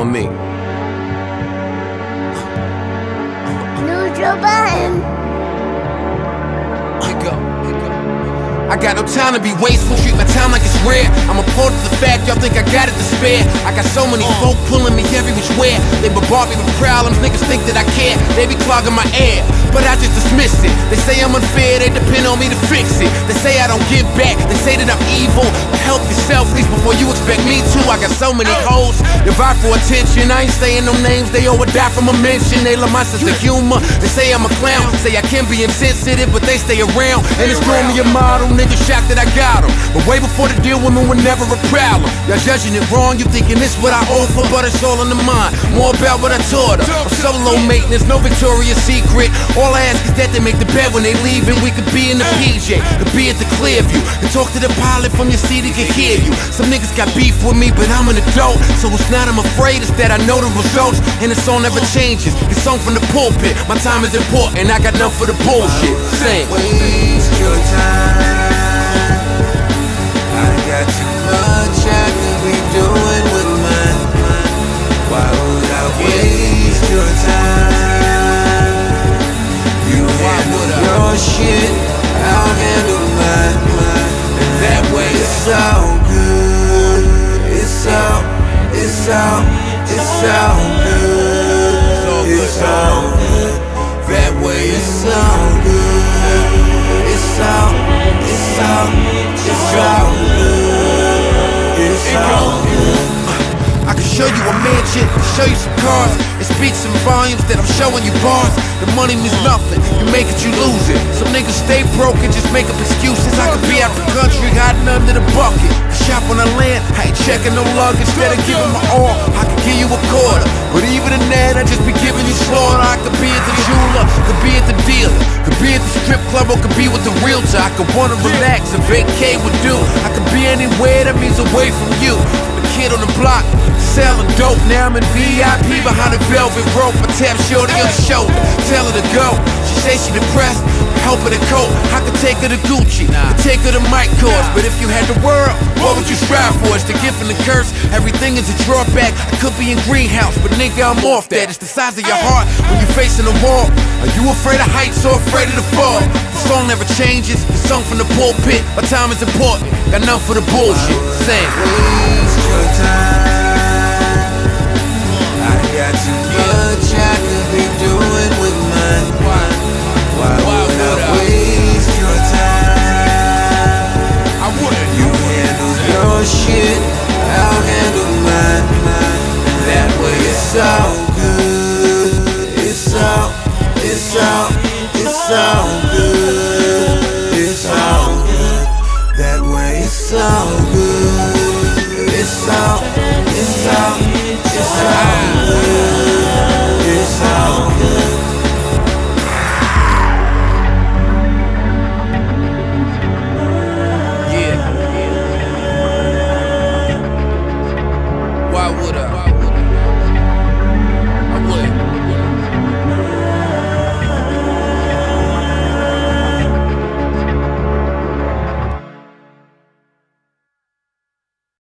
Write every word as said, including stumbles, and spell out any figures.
on me. Neutral button. Here go. Here go. I got no time to be wasteful, treat my time like it's rare. I'm a part of the fact, y'all think I got it to spare. I got so many folk pulling me every which way. They bombard me with problems, niggas think that I care. They be clogging my air, but I just dismiss it. They say I'm unfair, they depend on me to fix it. They say I don't give back, they say that I'm evil. But help yourself, please, before you expect me to. I got so many hoes, they vie for attention. I ain't saying no names, they all would die from a mention. They love my sense of humor, they say I'm a clown. Say I can be insensitive, but they stay around. And it's growing me a model, niggas shocked that I got them. But way before the deal, women were never a problem. Y'all judging it wrong, you thinking this what I offer, but it's all in the mind. More about what I taught her. I'm so low maintenance, no Victoria's Secret. All I ask is that they make the bed when they leave, and we could be in the P J, could be at the Clearview, could talk to the pilot from your seat, he could hear you. Some niggas got beef with me, but I'm an adult, so it's not I'm afraid, it's that I know the results, and the song never changes. It's song from the pulpit, my time is important, I got nothing for the bullshit. Sing. Waste your time. I got too much I could be doing with mine. Why would I waste your time? You handle your shit, I'll handle mine. And that way it's all good. It's all, it's all, it's all good. It's all good. That way it's all good. It's all, it's all, it's all good. It's all good. I can show you a mansion, show you some cars. It speaks in volumes that I'm showing you bars. The money means nothing, you make it, you lose it. Some niggas stay broke and just make up excuses. I could be out the country, hiding under the bucket. Shop on the land, I ain't checking no luggage. Instead of giving my all, I could give you a quarter. But even in that, I just be giving you slaughter. I could be at the jeweler, could be at the dealer, could be at the strip club, or could be with the realtor. I could wanna relax and vacate with you. I could be anywhere that means away from you. From a kid on the block, selling dope, now I'm in V I P behind a velvet rope. I tap shorty on the shoulder, tell her to go. She say she depressed, help her to cope. I could take her to Gucci, could take her to Mike Kors. But if you had the world, what would you strive for? It's the gift and the curse, everything is a drawback. I could be in greenhouse, but nigga I'm off that. It's the size of your heart when you're facing a wall. Are you afraid of heights or afraid of the fall? The song never changes, the song from the pulpit. My time is important, got nothing for the bullshit. Sing. Waste your time. I got too much I could be doing.